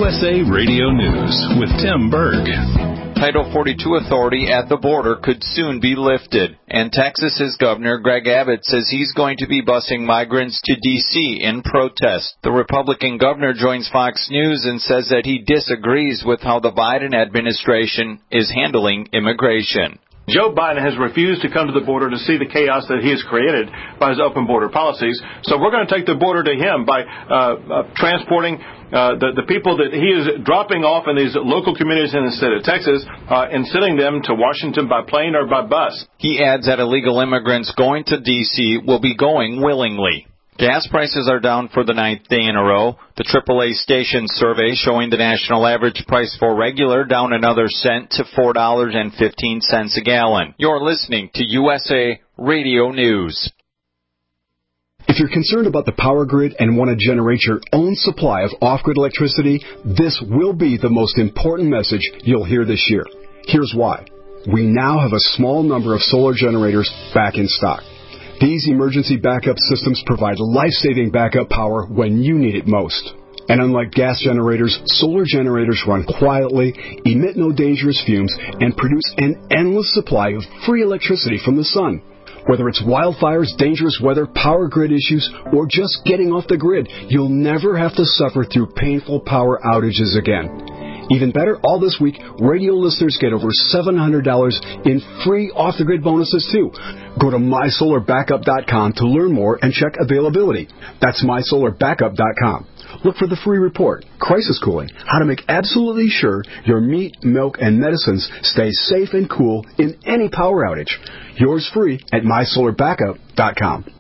USA Radio News with Tim Berg. Title 42 authority at the border could soon be lifted, and Texas's Governor Greg Abbott says he's going to be busing migrants to D.C. in protest. The Republican governor joins Fox News and says that he disagrees with how the Biden administration is handling immigration. Joe Biden has refused to come to the border to see the chaos that he has created by his open border policies. So we're going to take the border to him by transporting the people that he is dropping off in these local communities in the state of Texas and sending them to Washington by plane or by bus. He adds that illegal immigrants going to D.C. will be going willingly. Gas prices are down for the 9th day in a row. The AAA station survey showing the national average price for regular down another cent to $4.15 a gallon. You're listening to USA Radio News. If you're concerned about the power grid and want to generate your own supply of off-grid electricity, this will be the most important message you'll hear this year. Here's why. We now have a small number of solar generators back in stock. These emergency backup systems provide life-saving backup power when you need it most. And unlike gas generators, solar generators run quietly, emit no dangerous fumes, and produce an endless supply of free electricity from the sun. Whether it's wildfires, dangerous weather, power grid issues, or just getting off the grid, you'll never have to suffer through painful power outages again. Even better, all this week, radio listeners get over $700 in free off-the-grid bonuses, too. Go to mysolarbackup.com to learn more and check availability. That's mysolarbackup.com. Look for the free report, Crisis Cooling, how to make absolutely sure your meat, milk, and medicines stay safe and cool in any power outage. Yours free at mysolarbackup.com.